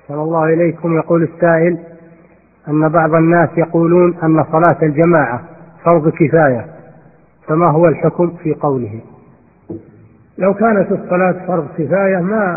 أحسن الله إليكم. يقول السائل أن بعض الناس يقولون أن صلاة الجماعة فرض كفاية، فما هو الحكم في قوله؟ لو كانت الصلاة فرض كفاية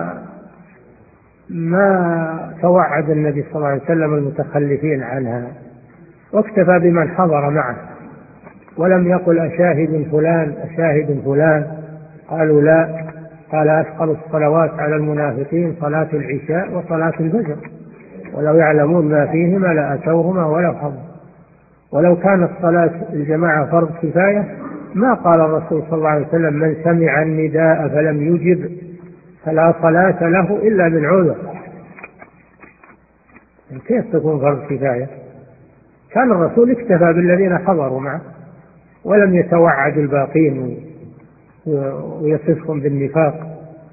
ما توعد النبي صلى الله عليه وسلم المتخلفين عنها، واكتفى بمن حضر معه، ولم يقل أشاهد فلان أشاهد فلان. قالوا لا، قال أثقل الصلوات على المنافقين صلاة العشاء وصلاة الفجر، ولو يعلمون ما فيهما لأتوهما ولو حضر. ولو كانت صلاة الجماعة فرض كفاية ما قال الرسول صلى الله عليه وسلم من سمع النداء فلم يجب فلا صلاة له إلا من عذر. كيف تكون فرض كفاية؟ كان الرسول اكتفى بالذين حضروا معه ولم يتوعد الباقين ويصفهم بالنفاق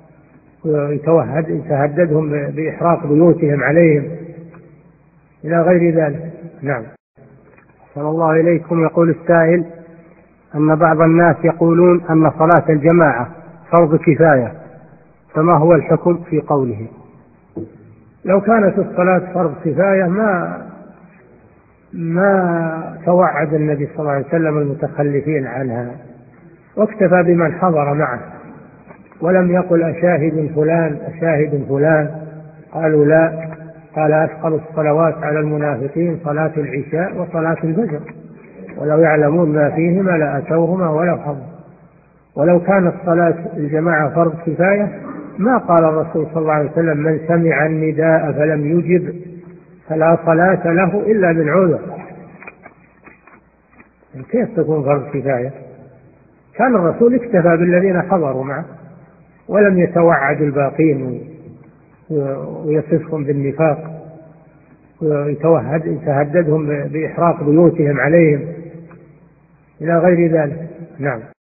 ويتهددهم بإحراق بيوتهم عليهم إلى غير ذلك. نعم. أحسن الله إليكم. يقول السائل أن بعض الناس يقولون أن صلاة الجماعة فرض كفاية، فما هو الحكم في قوله؟ لو كانت الصلاة فرض كفاية ما توعد النبي صلى الله عليه وسلم المتخلفين عنها، واكتفى بمن حضر معه، ولم يقل أشاهد فلان أشاهد فلان. قالوا لا، قال أثقل الصلوات على المنافقين صلاة العشاء وصلاة الفجر، ولو يعلمون ما فيهما لأتوهما ولو حضر. ولو كانت صلاة الجماعة فرض كفاية ما قال الرسول صلى الله عليه وسلم من سمع النداء فلم يجب فلا صلاة له إلا من عذر. كيف تكون فرض كفاية؟ كان الرسول اكتفى بالذين حضروا معه ولم يتوعد الباقين ويصفهم بالنفاق ويتهددهم بإحراق بيوتهم عليهم إلى غير ذلك. نعم.